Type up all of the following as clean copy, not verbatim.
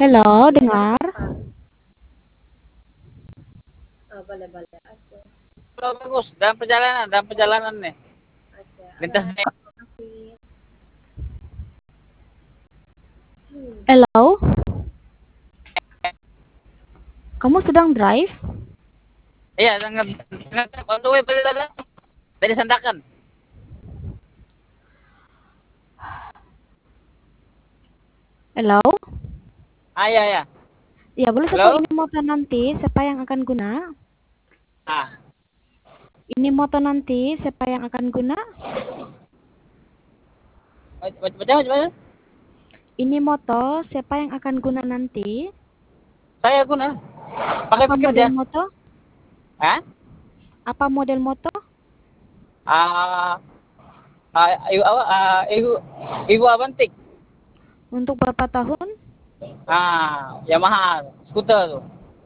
Halo, dengar? Halo, bagus. Dalam perjalanan nih. Lintas nih. Halo, kamu sedang drive? Iya, dengan on the way balik dari Sandakan. Halo? Iya, ya. Ya, boleh saya tahu Halo? ini motor nanti siapa yang akan guna? Ah, Ini motor nanti siapa yang akan guna? macam. Ini motor siapa yang akan guna nanti? Saya guna. Pakai Apa model pekerja. motor? Hah? Apa model motor? Ah, ibu apa? Ibu Avantik. Untuk berapa tahun? Yamaha skuter tuh.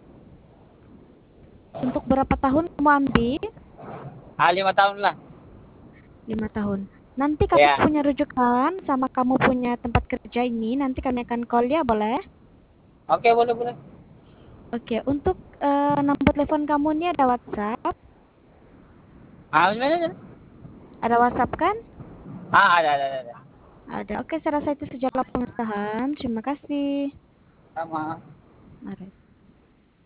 Untuk berapa tahun kamu ambil? 5 tahun lah. 5 tahun. Nanti kami Ya. punya rujukan sama kamu punya tempat kerja ini. Nanti kami akan call ya, boleh? Oke, boleh, boleh. Oke, untuk nomor telepon kamu ini ada WhatsApp? Gimana? Ada WhatsApp kan? Ada. Ada. Oke, saya rasa itu sejauh pengesahan. Terima kasih. Sama. Mari.